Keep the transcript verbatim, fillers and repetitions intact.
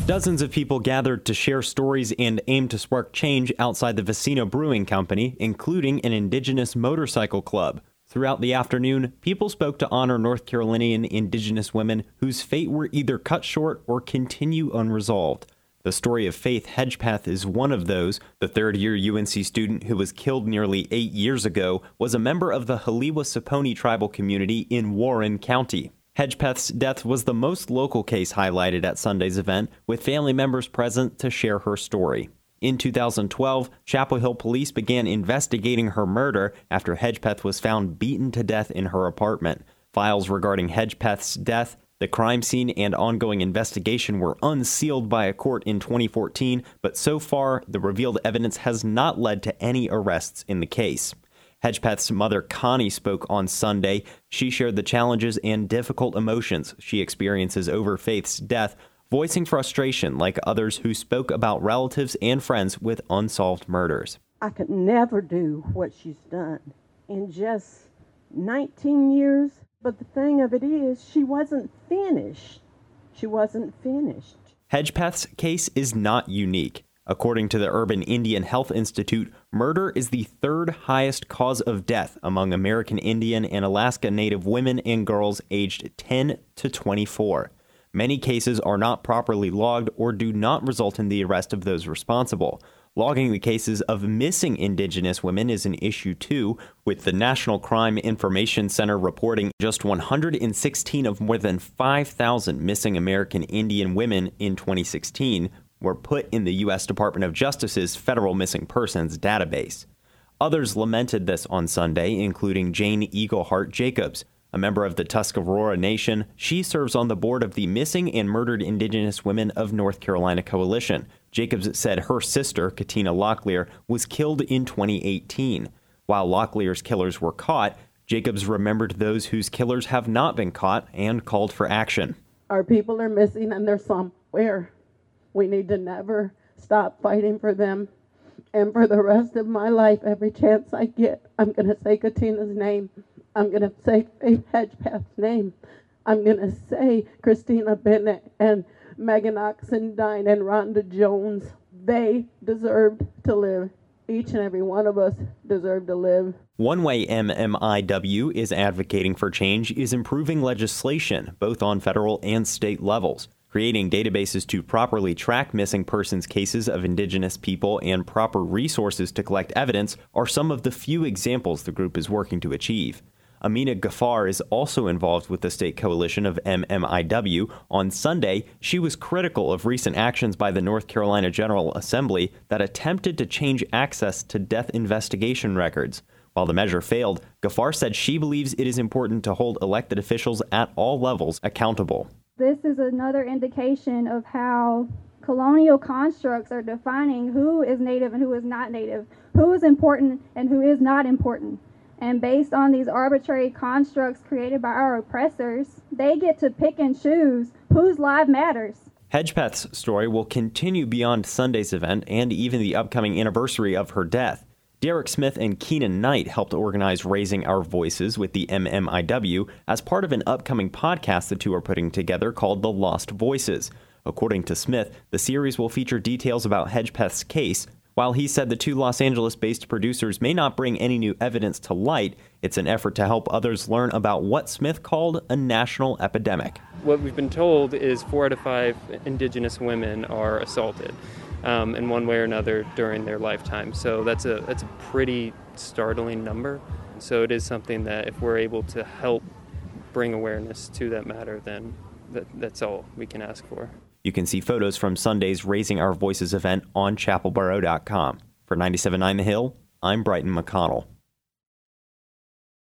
Dozens of people gathered to share stories and aim to spark change outside the Vecino Brewing Company, including an indigenous motorcycle club. Throughout the afternoon, people spoke to honor North Carolinian indigenous women whose fate were either cut short or continue unresolved. The story of Faith Hedgepeth is one of those. The third-year U N C student who was killed nearly eight years ago was a member of the Haliwa-Saponi tribal community in Warren County. Hedgepeth's death was the most local case highlighted at Sunday's event, with family members present to share her story. In two thousand twelve, Chapel Hill police began investigating her murder after Hedgepeth was found beaten to death in her apartment. Files regarding Hedgepeth's death, the crime scene, and ongoing investigation were unsealed by a court in twenty fourteen, but so far, the revealed evidence has not led to any arrests in the case. Hedgepeth's mother, Connie, spoke on Sunday. She shared the challenges and difficult emotions she experiences over Faith's death, voicing frustration like others who spoke about relatives and friends with unsolved murders. I could never do what she's done in just nineteen years. But the thing of it is, she wasn't finished. She wasn't finished. Hedgepeth's case is not unique. According to the Urban Indian Health Institute, murder is the third highest cause of death among American Indian and Alaska Native women and girls aged ten to twenty-four. Many cases are not properly logged or do not result in the arrest of those responsible. Logging the cases of missing Indigenous women is an issue too, with the National Crime Information Center reporting just one hundred sixteen of more than five thousand missing American Indian women in twenty sixteen were put in the U S Department of Justice's Federal Missing Persons database. Others lamented this on Sunday, including Jane Eagleheart Jacobs, a member of the Tuscarora Nation. She serves on the board of the Missing and Murdered Indigenous Women of North Carolina Coalition. Jacobs said her sister, Katina Locklear, was killed in twenty eighteen. While Locklear's killers were caught, Jacobs remembered those whose killers have not been caught and called for action. Our people are missing and they're somewhere. We need to never stop fighting for them. And for the rest of my life, every chance I get, I'm going to say Katina's name. I'm going to say Faith Hedgepeth's name. I'm going to say Christina Bennett and Megan Oxendine and Rhonda Jones. They deserved to live. Each and every one of us deserve to live. One way M M I W is advocating for change is improving legislation, both on federal and state levels. Creating databases to properly track missing persons cases of Indigenous people and proper resources to collect evidence are some of the few examples the group is working to achieve. Amina Ghaffar is also involved with the state coalition of M M I W. On Sunday, she was critical of recent actions by the North Carolina General Assembly that attempted to change access to death investigation records. While the measure failed, Ghaffar said she believes it is important to hold elected officials at all levels accountable. This is another indication of how colonial constructs are defining who is Native and who is not Native, who is important and who is not important. And based on these arbitrary constructs created by our oppressors, they get to pick and choose whose life matters. Hedgepeth's story will continue beyond Sunday's event and even the upcoming anniversary of her death. Derek Smith and Keenan Knight helped organize Raising Our Voices with the M M I W as part of an upcoming podcast the two are putting together called The Lost Voices. According to Smith, the series will feature details about Hedgepeth's case. While he said the two Los Angeles-based producers may not bring any new evidence to light, it's an effort to help others learn about what Smith called a national epidemic. What we've been told is four out of five Indigenous women are assaulted um, in one way or another during their lifetime. So that's a that's a pretty startling number. So it is something that if we're able to help bring awareness to that matter, then that, that's all we can ask for. You can see photos from Sunday's Raising Our Voices event on chapel borough dot com. For ninety-seven point nine The Hill, I'm Brighton McConnell.